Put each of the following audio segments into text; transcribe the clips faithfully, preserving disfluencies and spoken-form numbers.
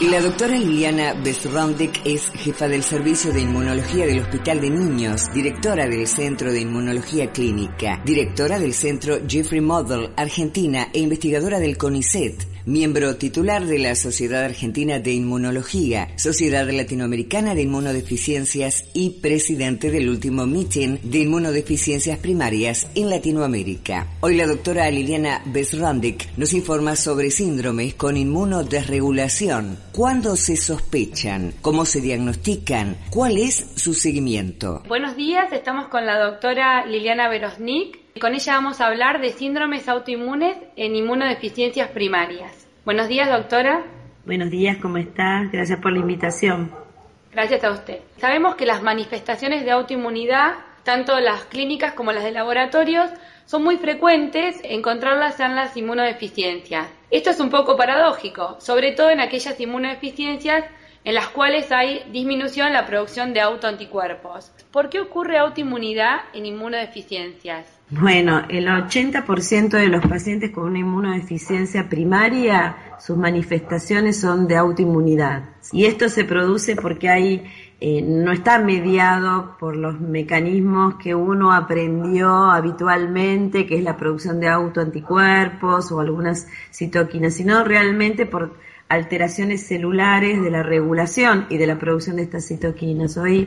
La doctora Liliana Besrondik es jefa del Servicio de Inmunología del Hospital de Niños, directora del Centro de Inmunología Clínica, directora del Centro Jeffrey Model Argentina e investigadora del CONICET, miembro titular de la Sociedad Argentina de Inmunología, Sociedad Latinoamericana de Inmunodeficiencias y presidente del último meeting de inmunodeficiencias primarias en Latinoamérica. Hoy la doctora Liliana Besrondik nos informa sobre síndromes con inmunodesregulación. ¿Cuándo se sospechan? ¿Cómo se diagnostican? ¿Cuál es su seguimiento? Buenos días, estamos con la doctora Liliana Besrondik. Con ella vamos a hablar de síndromes autoinmunes en inmunodeficiencias primarias. Buenos días, doctora. Buenos días, ¿cómo estás? Gracias por la invitación. Gracias a usted. Sabemos que las manifestaciones de autoinmunidad, tanto las clínicas como las de laboratorios, son muy frecuentes encontrarlas en las inmunodeficiencias. Esto es un poco paradójico, sobre todo en aquellas inmunodeficiencias en las cuales hay disminución en la producción de autoanticuerpos. ¿Por qué ocurre autoinmunidad en inmunodeficiencias? Bueno, el ochenta por ciento de los pacientes con una inmunodeficiencia primaria, sus manifestaciones son de autoinmunidad. Y esto se produce porque hay, eh, no está mediado por los mecanismos que uno aprendió habitualmente, que es la producción de autoanticuerpos o algunas citoquinas, sino realmente por alteraciones celulares de la regulación y de la producción de estas citoquinas. Hoy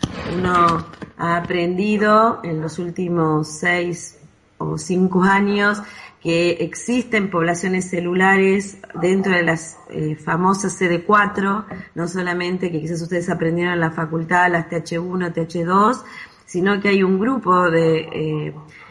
uno ha aprendido en los últimos seis o cinco años que existen poblaciones celulares dentro de las eh, famosas C D cuatro, no solamente que quizás ustedes aprendieron en la facultad, las T H uno, T H dos, sino que hay un grupo de... Eh,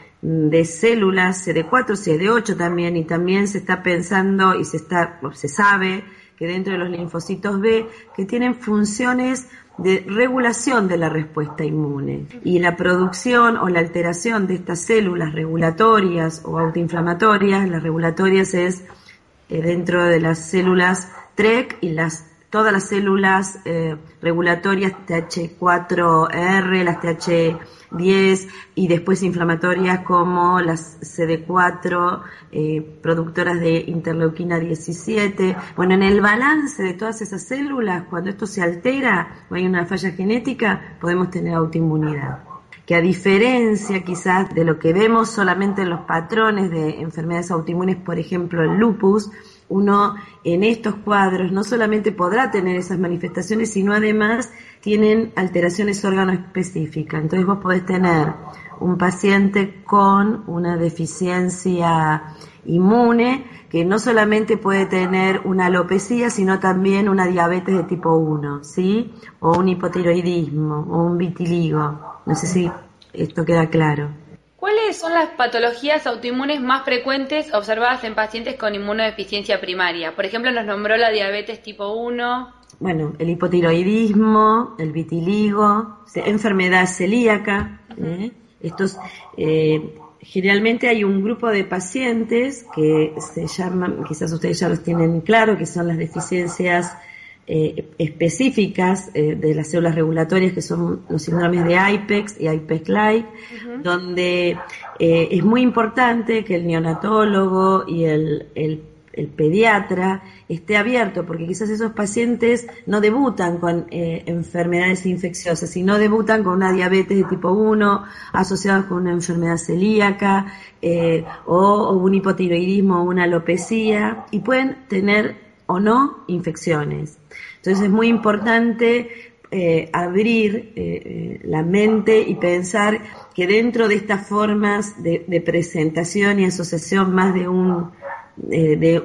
de células C D cuatro, C D ocho también, y también se está pensando y se está, se sabe que dentro de los linfocitos B que tienen funciones de regulación de la respuesta inmune. Y la producción o la alteración de estas células regulatorias o autoinflamatorias, las regulatorias es eh, dentro de las células T R E C y las todas las células eh, regulatorias T H cuatro R, las T H diez y después inflamatorias como las C D cuatro, eh, productoras de interleuquina diecisiete. Bueno, en el balance de todas esas células, cuando esto se altera o hay una falla genética, podemos tener autoinmunidad. Que a diferencia quizás de lo que vemos solamente en los patrones de enfermedades autoinmunes, por ejemplo el lupus, uno en estos cuadros no solamente podrá tener esas manifestaciones, sino además tienen alteraciones órgano-específicas. Entonces vos podés tener un paciente con una deficiencia inmune que no solamente puede tener una alopecia, sino también una diabetes de tipo uno, ¿sí? O un hipotiroidismo, o un vitiligo. No sé si esto queda claro. ¿Cuáles son las patologías autoinmunes más frecuentes observadas en pacientes con inmunodeficiencia primaria? Por ejemplo, nos nombró la diabetes tipo uno. Bueno, el hipotiroidismo, el vitiligo, enfermedad celíaca. Uh-huh. ¿eh? Estos, eh, generalmente hay un grupo de pacientes que se llaman, quizás ustedes ya los tienen claro, que son las deficiencias Eh, específicas eh, de las células regulatorias, que son los síndromes de IPEX y IPEX-like, uh-huh. donde eh, es muy importante que el neonatólogo y el, el, el pediatra esté abierto, porque quizás esos pacientes no debutan con eh, enfermedades infecciosas, sino debutan con una diabetes de tipo uno asociada con una enfermedad celíaca eh, o, o un hipotiroidismo o una alopecia, y pueden tener o no infecciones. Entonces es muy importante eh, abrir eh, la mente y pensar que dentro de estas formas de, de presentación y asociación más de un eh, de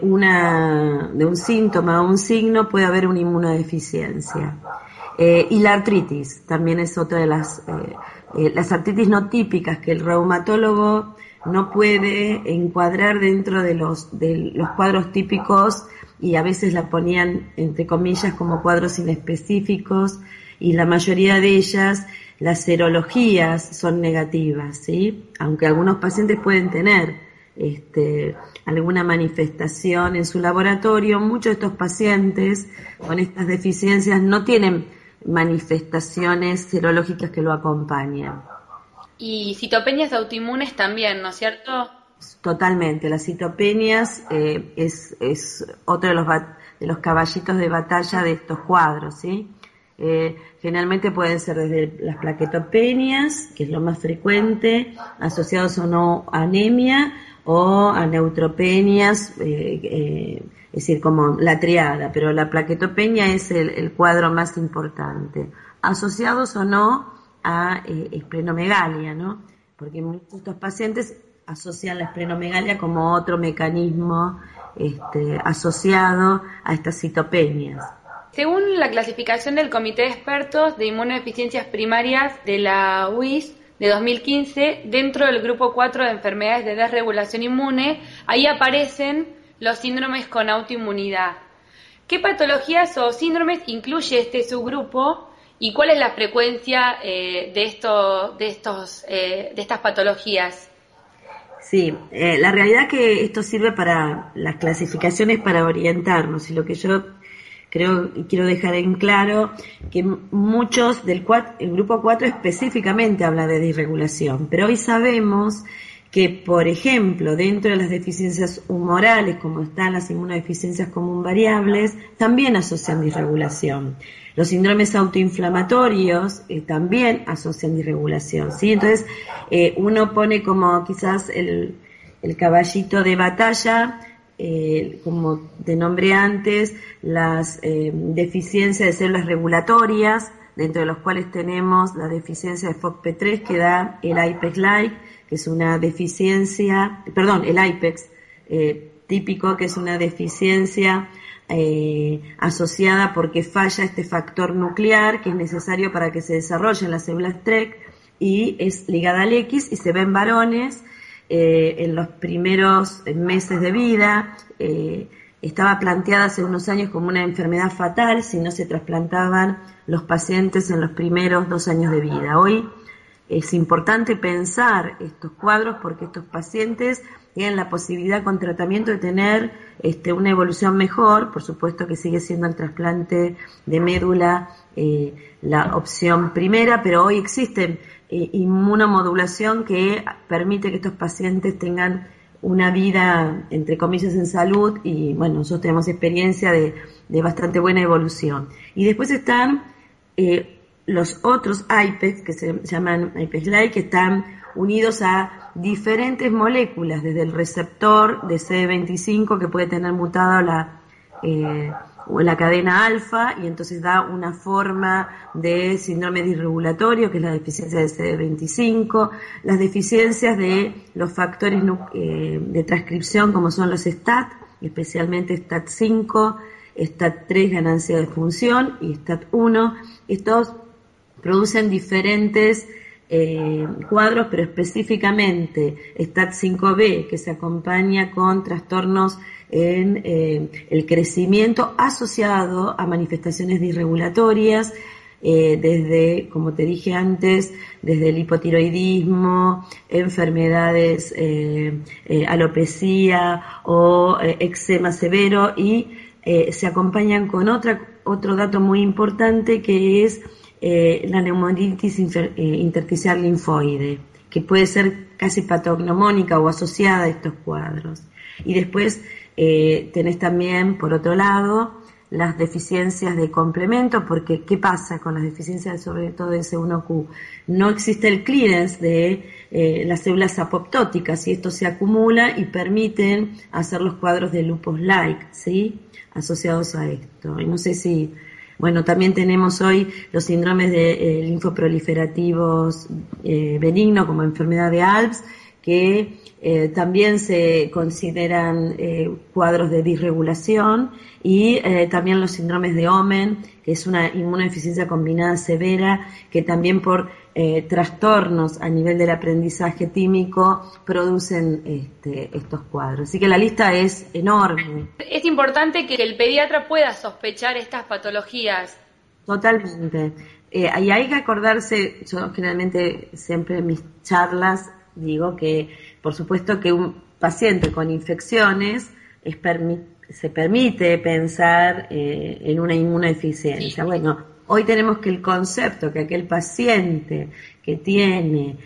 una de un síntoma o un signo puede haber una inmunodeficiencia. Eh, y la artritis también es otra de las eh, eh, las artritis no típicas que el reumatólogo no puede encuadrar dentro de los de los cuadros típicos, y a veces la ponían entre comillas como cuadros inespecíficos, y la mayoría de ellas, las serologías son negativas, ¿sí? Aunque algunos pacientes pueden tener este, alguna manifestación en su laboratorio, muchos de estos pacientes con estas deficiencias no tienen manifestaciones serológicas que lo acompañan. Y citopenias autoinmunes también, ¿no es cierto? Totalmente. Las citopenias eh, es, es otro de los, bat- de los caballitos de batalla de estos cuadros, ¿sí? Eh, generalmente pueden ser desde las plaquetopenias, que es lo más frecuente, asociados o no a anemia, o a neutropenias, eh, eh, es decir, como la triada, pero la plaquetopenia es el, el cuadro más importante, asociados o no a eh, esplenomegalia, ¿no? Porque muchos de estos pacientes asocian la esplenomegalia como otro mecanismo este, asociado a estas citopenias. Según la clasificación del Comité de Expertos de Inmunodeficiencias Primarias de la U I S de dos mil quince, dentro del grupo cuatro de enfermedades de desregulación inmune, ahí aparecen los síndromes con autoinmunidad. ¿Qué patologías o síndromes incluye este subgrupo y cuál es la frecuencia eh, de, esto, de, estos, eh, de estas patologías? Sí, eh, la realidad es que esto sirve para las clasificaciones para orientarnos, y lo que yo creo y quiero dejar en claro que muchos del cuatro, el grupo cuatro específicamente habla de disregulación, pero hoy sabemos que, por ejemplo, dentro de las deficiencias humorales, como están las inmunodeficiencias común variables, también asocian disregulación. Los síndromes autoinflamatorios eh, también asocian disregulación, ¿sí? Entonces, eh, uno pone como quizás el, el caballito de batalla, eh, como de nombre antes, las eh, deficiencias de células regulatorias, dentro de los cuales tenemos la deficiencia de F O X P tres que da el IPEX-like, que es una deficiencia, perdón, el IPEX eh, típico, que es una deficiencia eh, asociada porque falla este factor nuclear que es necesario para que se desarrollen las células T R E C, y es ligada al X y se ve en varones eh, en los primeros meses de vida. Eh, estaba planteada hace unos años como una enfermedad fatal si no se trasplantaban los pacientes en los primeros dos años de vida. Hoy es importante pensar estos cuadros porque estos pacientes tienen la posibilidad con tratamiento de tener este, una evolución mejor. Por supuesto que sigue siendo el trasplante de médula eh, la opción primera, pero hoy existe eh, inmunomodulación que permite que estos pacientes tengan una vida, entre comillas, en salud, y bueno, nosotros tenemos experiencia de, de bastante buena evolución. Y después están eh, los otros IPEX, que se llaman IPEX-like, que están unidos a diferentes moléculas, desde el receptor de C D veinticinco, que puede tener mutada la, eh, la cadena alfa, y entonces da una forma de síndrome disregulatorio, que es la deficiencia de C D veinticinco, las deficiencias de los factores eh, de transcripción, como son los S T A T, especialmente S T A T cinco, S T A T tres, ganancia de función, y S T A T uno. Estos producen diferentes eh, cuadros, pero específicamente S T A T cinco B, que se acompaña con trastornos en eh, el crecimiento asociado a manifestaciones disregulatorias, eh, desde, como te dije antes, desde el hipotiroidismo, enfermedades, eh, eh, alopecia o eh, eczema severo, y eh, se acompañan con otra, otro dato muy importante, que es Eh, la neumonitis inter, eh, intersticial linfoide, que puede ser casi patognomónica o asociada a estos cuadros. Y después eh, tenés también, por otro lado, las deficiencias de complemento, porque ¿qué pasa con las deficiencias, sobre todo de C uno Q? No existe el clearance de eh, las células apoptóticas, y esto se acumula y permiten hacer los cuadros de lupus-like, ¿sí?, asociados a esto. Y no sé si... Bueno, también tenemos hoy los síndromes de eh, linfoproliferativos eh, benignos, como enfermedad de Alpes, que eh, también se consideran eh, cuadros de disregulación, y eh, también los síndromes de Omen, que es una inmunodeficiencia combinada severa, que también por eh, trastornos a nivel del aprendizaje tímico producen este, estos cuadros. Así que la lista es enorme. Es importante que el pediatra pueda sospechar estas patologías. Totalmente. Eh, y hay que acordarse, yo generalmente siempre en mis charlas digo que, por supuesto, que un paciente con infecciones es permi- se permite pensar eh, en una inmunodeficiencia. Sí. Bueno, hoy tenemos que el concepto que aquel paciente que tiene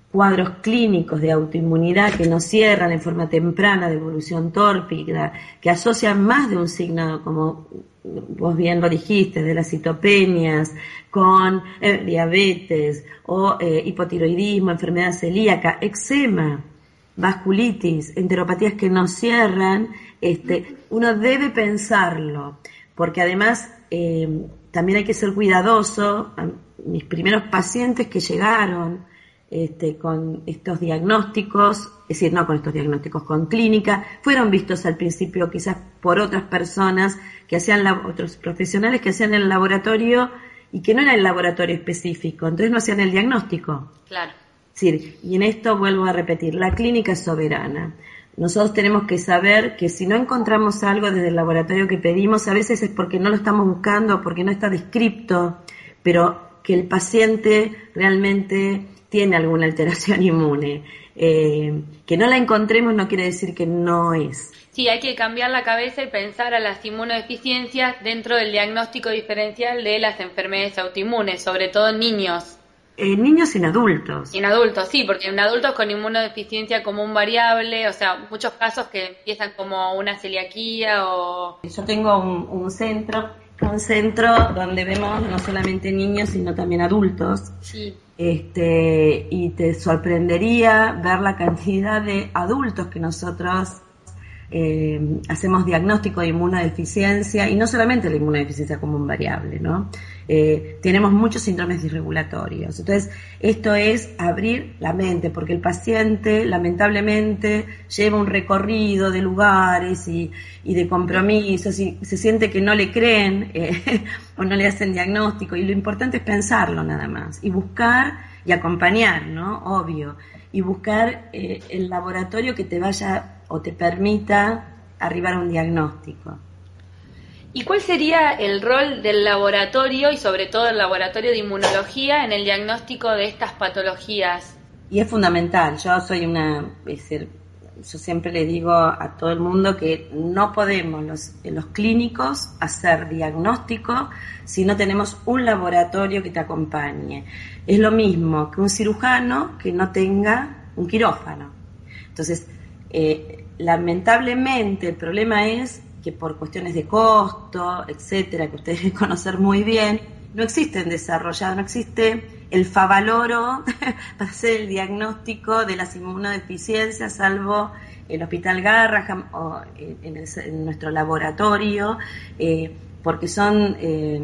cuadros clínicos de autoinmunidad que no cierran en forma temprana de evolución tórpida, que asocian más de un signo, como vos bien lo dijiste, de las citopenias, con eh, diabetes o eh, hipotiroidismo, enfermedad celíaca, eczema, vasculitis, enteropatías que no cierran, este, uno debe pensarlo, porque además eh, también hay que ser cuidadoso. Mis primeros pacientes que llegaron este, con estos diagnósticos, es decir, no con estos diagnósticos, con clínica, fueron vistos al principio quizás por otras personas que hacían, la, otros profesionales que hacían el laboratorio y que no era el laboratorio específico, entonces no hacían el diagnóstico. Claro. Es decir, y en esto vuelvo a repetir, la clínica es soberana. Nosotros tenemos que saber que si no encontramos algo desde el laboratorio que pedimos, a veces es porque no lo estamos buscando, porque no está descripto, pero que el paciente realmente tiene alguna alteración inmune. Eh, que no la encontremos no quiere decir que no es. Sí, hay que cambiar la cabeza y pensar a las inmunodeficiencias dentro del diagnóstico diferencial de las enfermedades autoinmunes, sobre todo en niños. En niños y en adultos. En adultos, sí, porque en adultos con inmunodeficiencia común variable, o sea, muchos casos que empiezan como una celiaquía o... Yo tengo un, un centro, un centro donde vemos no solamente niños, sino también adultos. Sí. Este, y te sorprendería ver la cantidad de adultos que nosotros eh, hacemos diagnóstico de inmunodeficiencia, y no solamente la inmunodeficiencia común variable, ¿no? Eh, tenemos muchos síndromes disregulatorios. Entonces, esto es abrir la mente, porque el paciente lamentablemente lleva un recorrido de lugares y, y de compromisos, y se siente que no le creen eh, o no le hacen diagnóstico, y lo importante es pensarlo nada más, y buscar y acompañar, ¿no? Obvio, y buscar eh, el laboratorio que te vaya o te permita arribar a un diagnóstico. ¿Y cuál sería el rol del laboratorio y sobre todo el laboratorio de inmunología en el diagnóstico de estas patologías? Y es fundamental. Yo soy una, es decir, yo siempre le digo a todo el mundo que no podemos los, los clínicos hacer diagnóstico si no tenemos un laboratorio que te acompañe. Es lo mismo que un cirujano que no tenga un quirófano. Entonces, eh, lamentablemente el problema es que por cuestiones de costo, etcétera, que ustedes deben conocer muy bien, no existen desarrollados, no existe el favaloro para hacer el diagnóstico de las inmunodeficiencias, salvo el Hospital Garraham o en, el, en nuestro laboratorio, eh, porque son eh,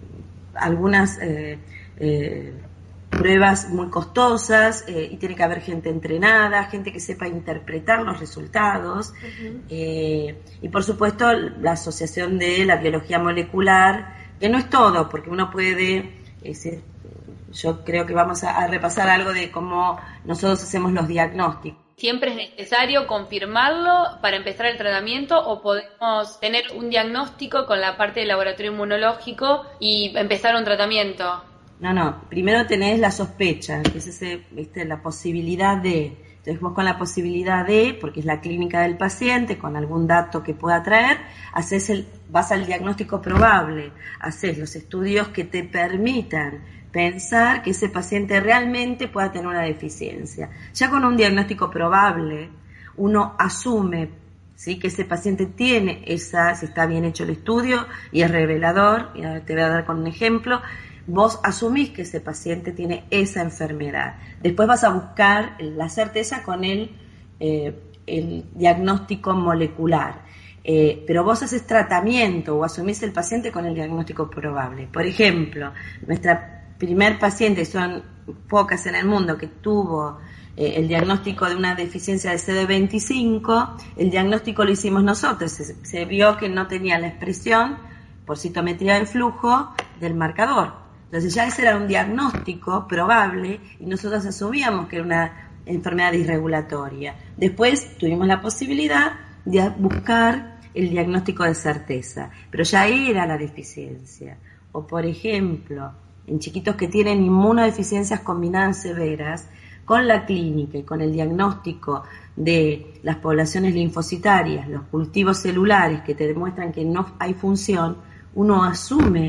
algunas eh, eh, pruebas muy costosas eh, y tiene que haber gente entrenada, gente que sepa interpretar los resultados. Uh-huh. eh, y por supuesto la asociación de la biología molecular, que no es todo, porque uno puede, eh, yo creo que vamos a, a repasar algo de cómo nosotros hacemos los diagnósticos. ¿Siempre es necesario confirmarlo para empezar el tratamiento o podemos tener un diagnóstico con la parte del laboratorio inmunológico y empezar un tratamiento? No, no, primero tenés la sospecha, que es ese, ¿viste? La posibilidad de, entonces vos con la posibilidad de, porque es la clínica del paciente, con algún dato que pueda traer, haces el, vas al diagnóstico probable, haces los estudios que te permitan pensar que ese paciente realmente pueda tener una deficiencia. Ya con un diagnóstico probable, uno asume, ¿sí?, que ese paciente tiene esa, si está bien hecho el estudio, y es revelador, y ahora te voy a dar con un ejemplo. Vos asumís que ese paciente tiene esa enfermedad. Después vas a buscar la certeza con el, eh, el diagnóstico molecular. Eh, pero vos haces tratamiento o asumís el paciente con el diagnóstico probable. Por ejemplo, nuestra primer paciente, son pocas en el mundo, que tuvo eh, el diagnóstico de una deficiencia de C D veinticinco, el diagnóstico lo hicimos nosotros. Se, se vio que no tenía la expresión por citometría de flujo del marcador. Entonces ya ese era un diagnóstico probable y nosotros asumíamos que era una enfermedad disregulatoria. Después tuvimos la posibilidad de buscar el diagnóstico de certeza, pero ya era la deficiencia. O por ejemplo, en chiquitos que tienen inmunodeficiencias combinadas severas, con la clínica y con el diagnóstico de las poblaciones linfocitarias, los cultivos celulares que te demuestran que no hay función, uno asume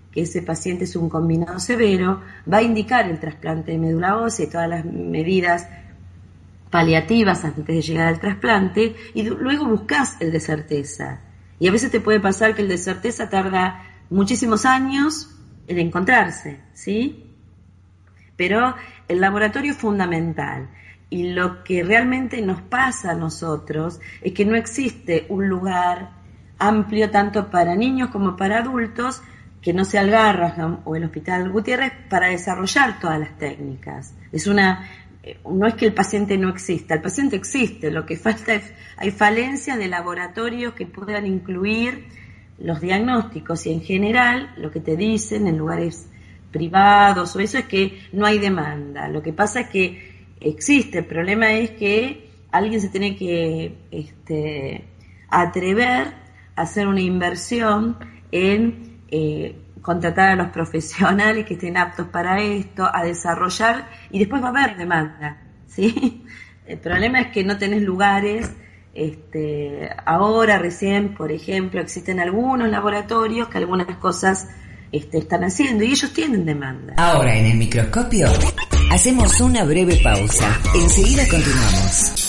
que ese paciente es un combinado severo, va a indicar el trasplante de médula ósea y todas las medidas paliativas antes de llegar al trasplante, y luego buscas el de certeza. Y a veces te puede pasar que el de certeza tarda muchísimos años en encontrarse, ¿sí? Pero el laboratorio es fundamental. Y lo que realmente nos pasa a nosotros es que no existe un lugar amplio tanto para niños como para adultos, que no sea el Garrahan o el Hospital Gutiérrez, para desarrollar todas las técnicas. Es una, no es que el paciente no exista, el paciente existe, lo que falta es, hay falencias de laboratorios que puedan incluir los diagnósticos, y en general lo que te dicen en lugares privados o eso es que no hay demanda. Lo que pasa es que existe, el problema es que alguien se tiene que este, atrever a hacer una inversión en eh, contratar a los profesionales que estén aptos para esto, a desarrollar, y después va a haber demanda, ¿sí? El problema es que no tenés lugares. Este, ahora recién, por ejemplo, existen algunos laboratorios que algunas cosas este, están haciendo, y ellos tienen demanda. Ahora en el microscopio hacemos una breve pausa. Enseguida continuamos.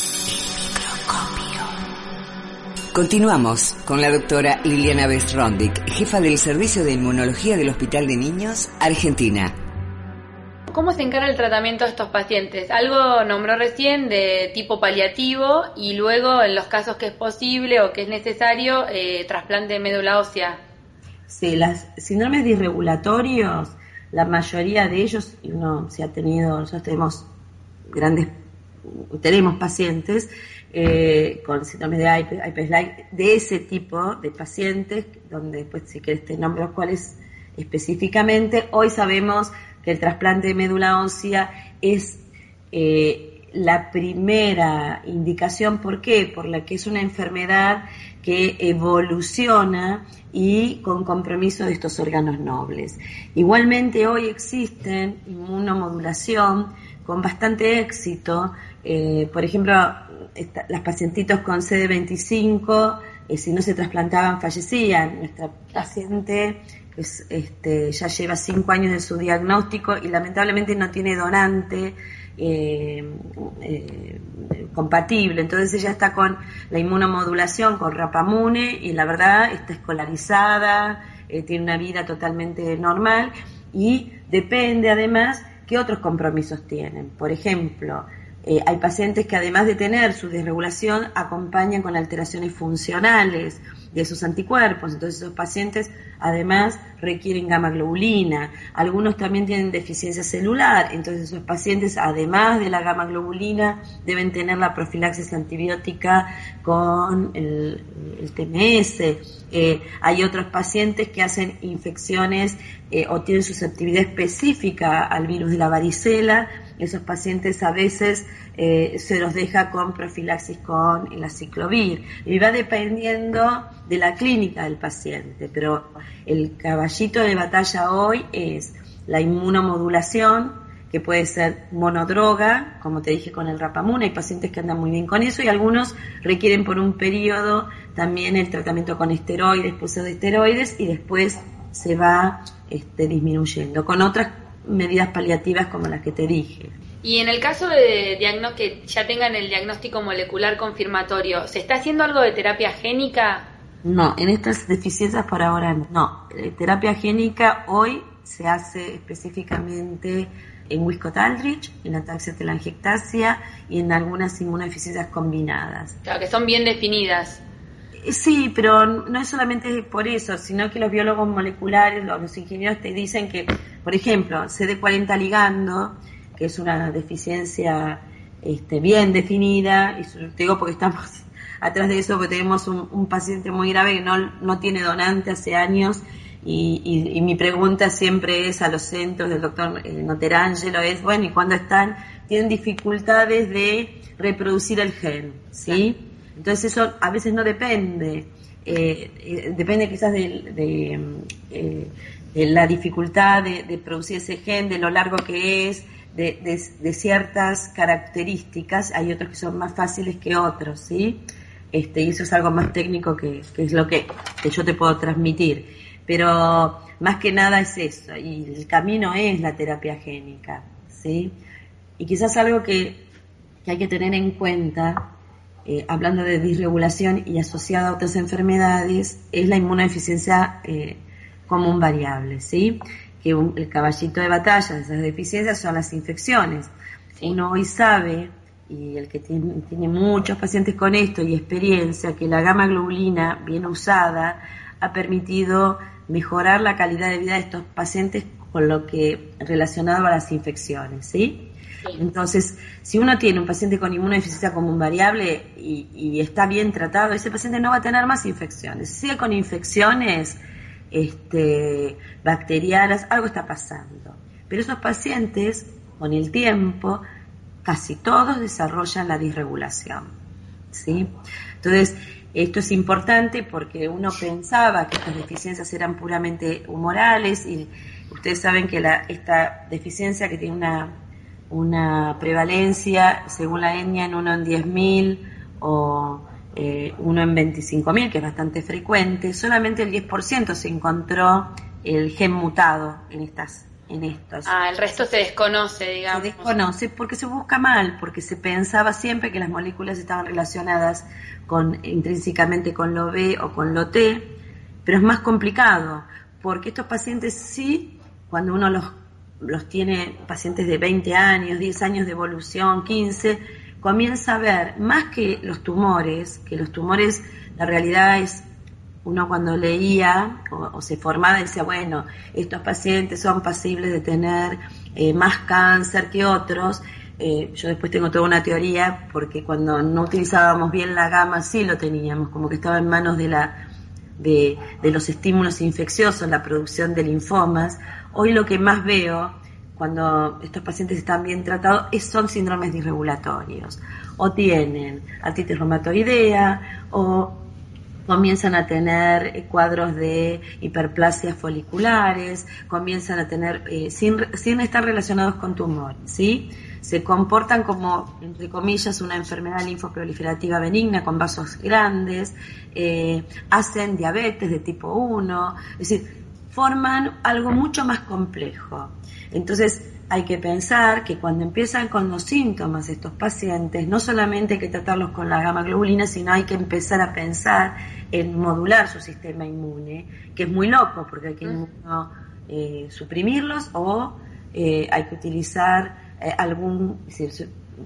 Continuamos con la doctora Liliana Bestrondik, jefa del Servicio de Inmunología del Hospital de Niños, Argentina. ¿Cómo se encara el tratamiento de estos pacientes? Algo nombró recién de tipo paliativo, y luego en los casos que es posible o que es necesario, eh, trasplante de médula ósea. Sí, las síndromes disregulatorios, la mayoría de ellos, y uno se ha tenido, nosotros tenemos grandes, tenemos pacientes eh, con síndromes de Hypes-like, de ese tipo de pacientes, donde después si querés te nombro cuáles específicamente. Hoy sabemos que el trasplante de médula ósea es eh, la primera indicación. ¿Por qué? Por la que es una enfermedad que evoluciona y con compromiso de estos órganos nobles. Igualmente hoy existen inmunomodulación con bastante éxito. Eh, por ejemplo, esta, las pacientitos con C D veinticinco, eh, si no se trasplantaban, fallecían. Nuestra paciente pues, este, ya lleva cinco años de su diagnóstico y lamentablemente no tiene donante eh, eh, compatible. Entonces ella está con la inmunomodulación, con Rapamune, y la verdad está escolarizada, eh, tiene una vida totalmente normal, y depende además qué otros compromisos tienen. Por ejemplo, Eh, hay pacientes que además de tener su desregulación acompañan con alteraciones funcionales de sus anticuerpos, entonces esos pacientes además requieren gamma globulina. Algunos también tienen deficiencia celular, entonces esos pacientes además de la gamma globulina deben tener la profilaxis antibiótica con el, el T M S. Eh, hay otros pacientes que hacen infecciones eh, o tienen susceptibilidad específica al virus de la varicela. Esos pacientes a veces eh, se los deja con profilaxis con el aciclovir, y va dependiendo de la clínica del paciente, pero el caballito de batalla hoy es la inmunomodulación, que puede ser monodroga, como te dije con el Rapamune. Hay pacientes que andan muy bien con eso, y algunos requieren por un periodo también el tratamiento con esteroides, pseudoesteroides, y después se va este, disminuyendo con otras medidas paliativas como las que te dije. Y en el caso de diagnóstico, que ya tengan el diagnóstico molecular confirmatorio, ¿se está haciendo algo de terapia génica? No, en estas deficiencias por ahora no. Eh, terapia génica hoy se hace específicamente en Wiskott-Aldrich, en ataxia telangiectasia y en algunas inmunodeficiencias combinadas. Claro, que son bien definidas. Sí, pero no es solamente por eso, sino que los biólogos moleculares, los ingenieros te dicen que, por ejemplo, C D cuarenta ligando, que es una deficiencia este, bien definida, y te digo porque estamos atrás de eso, porque tenemos un, un paciente muy grave que no, no tiene donante hace años, y, y, y mi pregunta siempre es a los centros del doctor eh, Noterangelo, es, bueno, ¿y cuándo están? Tienen dificultades de reproducir el gen, ¿sí? Entonces eso a veces no depende, eh, eh, depende quizás de, de, eh, de la dificultad de, de producir ese gen, de lo largo que es, de, de, de ciertas características. Hay otros que son más fáciles que otros, ¿sí? Este, y eso es algo más técnico que, que es lo que, que yo te puedo transmitir. pero más que nada es eso, y el camino es la terapia génica, ¿sí? Y quizás algo que, que hay que tener en cuenta, eh, hablando de disregulación y asociada a otras enfermedades, es la inmunodeficiencia eh, como un variable, ¿sí? Que un, el caballito de batalla de esas deficiencias son las infecciones. Sí. Uno hoy sabe, y el que tiene, tiene muchos pacientes con esto y experiencia, que la gamma globulina bien usada ha permitido mejorar la calidad de vida de estos pacientes con lo que relacionado a las infecciones, ¿sí? Sí. Entonces, si uno tiene un paciente con inmunodeficiencia como un variable y, y está bien tratado, ese paciente no va a tener más infecciones. Si sigue con infecciones este, bacterianas, algo está pasando. Pero esos pacientes, con el tiempo, casi todos desarrollan la disregulación, ¿sí? Entonces, esto es importante porque uno pensaba que estas deficiencias eran puramente humorales y ustedes saben que la, esta deficiencia que tiene una, una prevalencia, según la etnia, en uno en diez mil o eh, uno en veinticinco mil, que es bastante frecuente, solamente el diez por ciento se encontró el gen mutado en estas en estos. Ah, el resto se desconoce, digamos. Se desconoce porque se busca mal, porque se pensaba siempre que las moléculas estaban relacionadas con intrínsecamente con lo B o con lo T, pero es más complicado, porque estos pacientes sí, cuando uno los, los tiene, pacientes de veinte años, diez años de evolución, quince, comienza a ver, más que los tumores, que los tumores, la realidad es, uno cuando leía o, o se formaba decía, bueno, estos pacientes son pasibles de tener eh, más cáncer que otros. Eh, yo después tengo toda una teoría, porque cuando no utilizábamos bien la gamma sí lo teníamos, como que estaba en manos de la de, de los estímulos infecciosos, la producción de linfomas. Hoy lo que más veo cuando estos pacientes están bien tratados es, son síndromes disregulatorios, o tienen artritis reumatoidea, o comienzan a tener cuadros de hiperplasias foliculares, comienzan a tener, eh, sin, sin estar relacionados con tumores, ¿sí? Se comportan como, entre comillas, una enfermedad linfoproliferativa benigna con vasos grandes, eh, hacen diabetes de tipo uno, es decir, forman algo mucho más complejo. Entonces, hay que pensar que cuando empiezan con los síntomas estos pacientes, no solamente hay que tratarlos con la gamma globulina, sino hay que empezar a pensar en modular su sistema inmune, que es muy loco, porque hay que inmuno, eh, suprimirlos o eh, hay que utilizar eh, algún, es decir,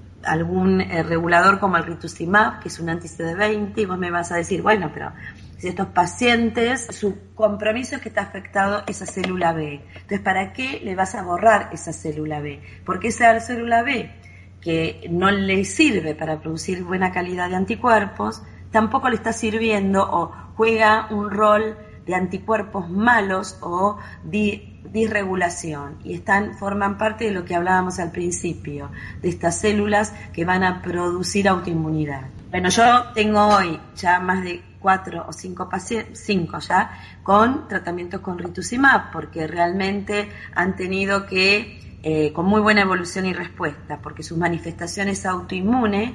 algún eh, regulador como el rituximab, que es un anti C D veinte, y vos me vas a decir, bueno, pero si estos pacientes, su compromiso es que está afectado esa célula B. Entonces, ¿para qué le vas a borrar esa célula B? Porque esa célula B, que no le sirve para producir buena calidad de anticuerpos, tampoco le está sirviendo o juega un rol de anticuerpos malos o di, disregulación. Y están, forman parte de lo que hablábamos al principio, de estas células que van a producir autoinmunidad. Bueno, yo tengo hoy ya más de cuatro o cinco pacientes, cinco ya, con tratamientos con rituximab, porque realmente han tenido que, eh, con muy buena evolución y respuesta, porque sus manifestaciones autoinmunes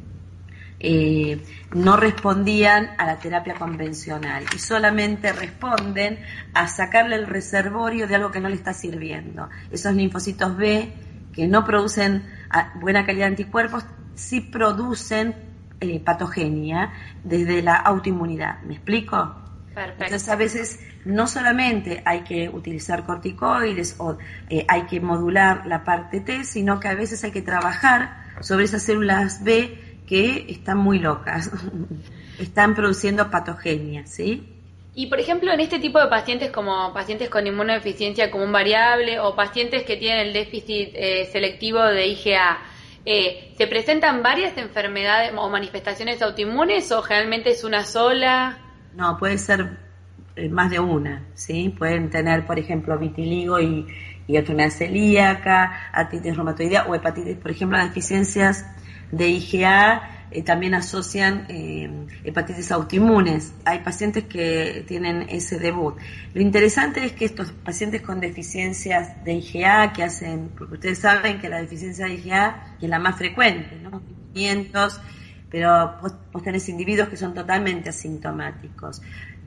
eh, no respondían a la terapia convencional y solamente responden a sacarle el reservorio de algo que no le está sirviendo. Esos linfocitos B, que no producen buena calidad de anticuerpos, sí producen Eh, patogenia desde la autoinmunidad. ¿Me explico? Perfecto. Entonces a veces no solamente hay que utilizar corticoides o eh, hay que modular la parte T, sino que a veces hay que trabajar sobre esas células B que están muy locas, están produciendo patogenia, ¿sí? Y por ejemplo, en este tipo de pacientes, como pacientes con inmunodeficiencia como un variable o pacientes que tienen el déficit eh, selectivo de I G A, Eh, ¿se presentan varias enfermedades o manifestaciones autoinmunes o generalmente es una sola? No, puede ser eh, más de una, ¿sí? Pueden tener, por ejemplo, vitiligo y, y otra una celíaca, artritis reumatoidea o hepatitis, por ejemplo, las deficiencias de I G A eh, también asocian eh, hepatitis autoinmunes. Hay pacientes que tienen ese debut. Lo interesante es que estos pacientes con deficiencias de I G A que hacen, porque ustedes saben que la deficiencia de I G A es la más frecuente, ¿no? quinientos, pero vos, vos tenés individuos que son totalmente asintomáticos.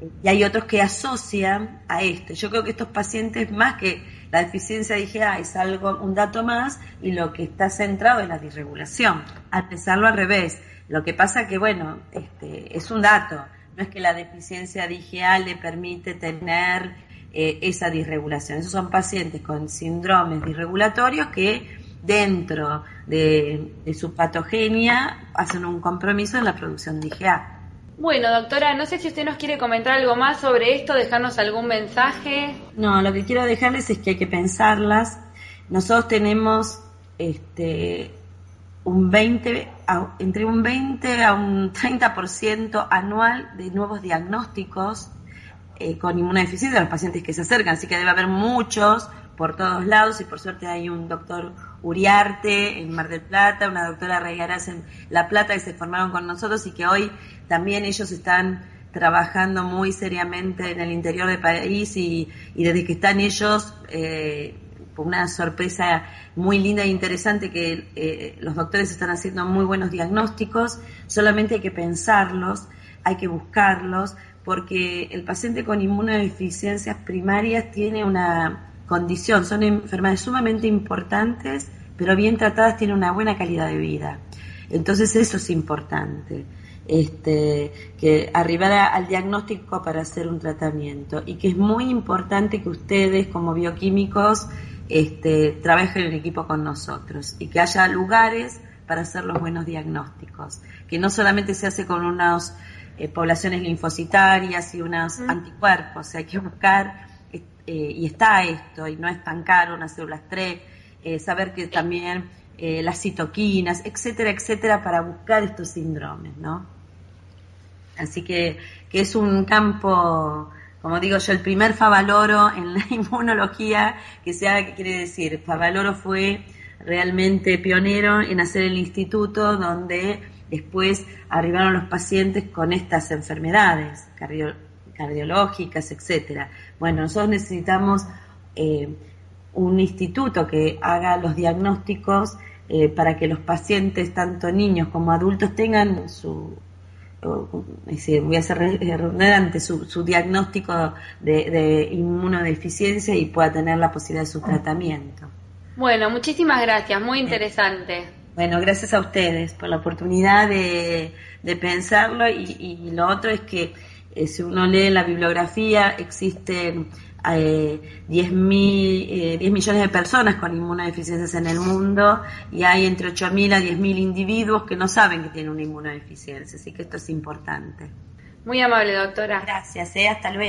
Y hay otros que asocian a esto. Yo creo que estos pacientes, más que la deficiencia de I G A, es algo, un dato más, y lo que está centrado es la disregulación. Al pensarlo al revés. Lo que pasa que, bueno, este, es un dato. No es que la deficiencia de I G A le permite tener eh, esa disregulación. Esos son pacientes con síndromes disregulatorios que dentro de, de su patogenia hacen un compromiso en la producción de I G A. Bueno, doctora, no sé si usted nos quiere comentar algo más sobre esto, dejarnos algún mensaje. No, lo que quiero dejarles es que hay que pensarlas. Nosotros tenemos este un veinte, entre un veinte a un treinta por ciento anual de nuevos diagnósticos eh, con inmunodeficiencia de los pacientes que se acercan, así que debe haber muchos por todos lados, y por suerte hay un doctor Uriarte en Mar del Plata, una doctora Reigaraz en La Plata, que se formaron con nosotros y que hoy también ellos están trabajando muy seriamente en el interior del país, y, y desde que están ellos, eh, una sorpresa muy linda e interesante, que eh, los doctores están haciendo muy buenos diagnósticos. Solamente hay que pensarlos, hay que buscarlos, porque el paciente con inmunodeficiencias primarias tiene una condición, son enfermedades sumamente importantes, pero bien tratadas tienen una buena calidad de vida. Entonces eso es importante, este, que arribar a, al diagnóstico para hacer un tratamiento, y que es muy importante que ustedes como bioquímicos este, trabajen en equipo con nosotros, y que haya lugares para hacer los buenos diagnósticos, que no solamente se hace con unas eh, poblaciones linfocitarias y unos mm. anticuerpos, hay que buscar. Eh, y está esto, y no es tan caro, unas células tres, eh, saber que también eh, las citoquinas, etcétera, etcétera, para buscar estos síndromes, ¿no? Así que, que es un campo, como digo yo, el primer Favaloro en la inmunología que se haga. ¿Qué quiere decir? Favaloro fue realmente pionero en hacer el instituto donde después arribaron los pacientes con estas enfermedades cardio cardiológicas, etcétera. Bueno, nosotros necesitamos eh, un instituto que haga los diagnósticos eh, para que los pacientes, tanto niños como adultos, tengan su, o, es decir, voy a ser redundante, su, su diagnóstico de, de inmunodeficiencia, y pueda tener la posibilidad de su tratamiento. Bueno, muchísimas gracias, muy interesante. Bueno, gracias a ustedes por la oportunidad de, de pensarlo, y, y lo otro es que Eh, si uno lee la bibliografía, existen eh, diez millones de personas con inmunodeficiencias en el mundo, y hay entre ocho mil a diez mil individuos que no saben que tienen una inmunodeficiencia, así que esto es importante. Muy amable, doctora. Gracias, eh, hasta luego.